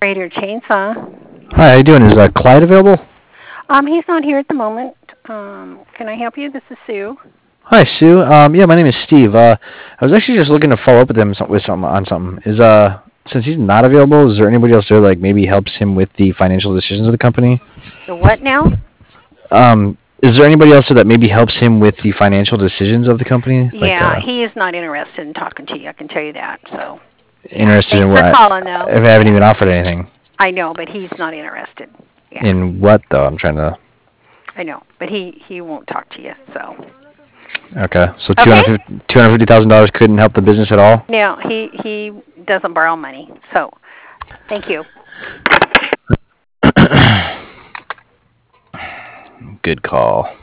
Raider Chainsaw. Hi, how you doing? Is Clyde available? He's not here at the moment. Can I help you? This is Sue. Hi, Sue. Yeah, my name is Steve. I was actually just looking to follow up with him with something on something. Since he's not available, is there anybody else there like maybe helps him with the financial decisions of the company? The what now? Is there anybody else there that maybe helps him with the financial decisions of the company? Like, Yeah, he is not interested in talking to you. I can tell you that. So, yeah. interested Thanks in for what? calling, though. If I haven't even offered anything. I know, but he's not interested. Yeah, In what though? I'm trying to. I know, but he won't talk to you. So, Okay, so okay. $250,000 couldn't help the business at all. No, he doesn't borrow money. So, thank you. Good call.